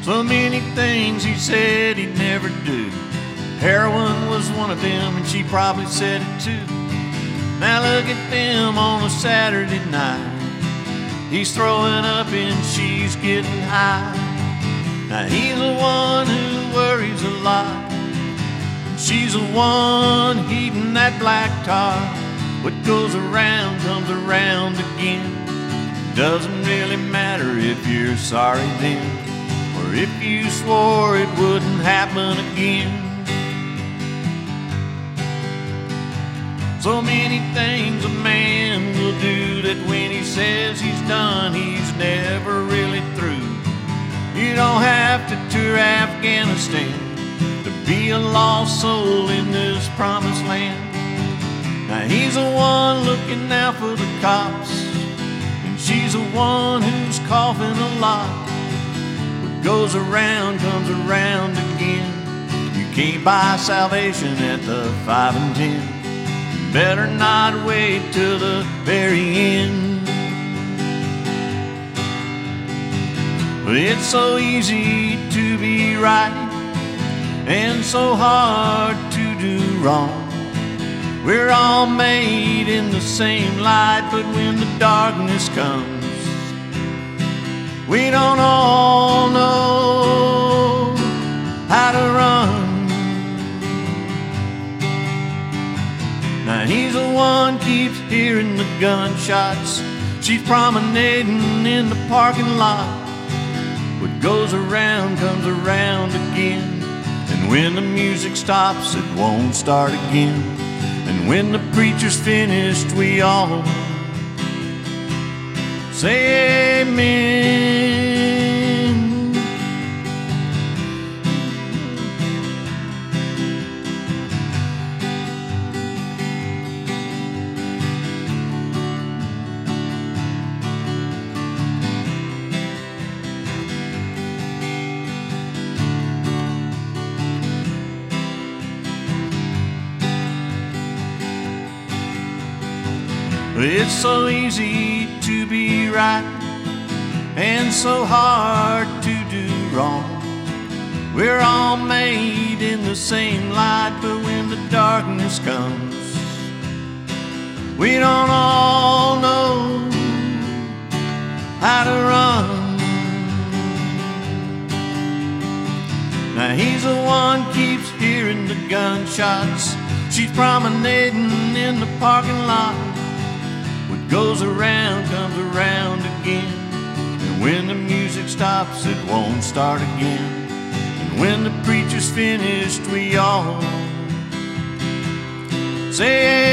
So many things he said he'd never do. Heroin was one of them, and she probably said it too. Now look at them on a Saturday night. He's throwing up and she's getting high. Now he's the one who worries a lot, and she's the one heating that black tar. What goes around comes around again. Doesn't really matter if you're sorry then, or if you swore it wouldn't happen again. So many things a man will do that when he says he's done, he's never really through. You don't have to tour Afghanistan to be a lost soul in this promised land. Now he's the one looking out for the cops, and she's the one who's coughing a lot. What goes around comes around again. You can't buy salvation at the 5 and 10. You better not wait till the very end. But it's so easy to be right and so hard to do wrong. We're all made in the same light, but when the darkness comes, we don't all know how to run. Now he's the one keeps hearing the gunshots. She's promenading in the parking lot. What goes around comes around again, and when the music stops, it won't start again. And when the preacher's finished, we all say amen. It's so easy to be right and so hard to do wrong. We're all made in the same light, but when the darkness comes, we don't all know how to run. Now he's the one keeps hearing the gunshots. She's promenading in the parking lot. What goes around comes around again, and when the music stops, it won't start again. And when the preacher's finished, we all say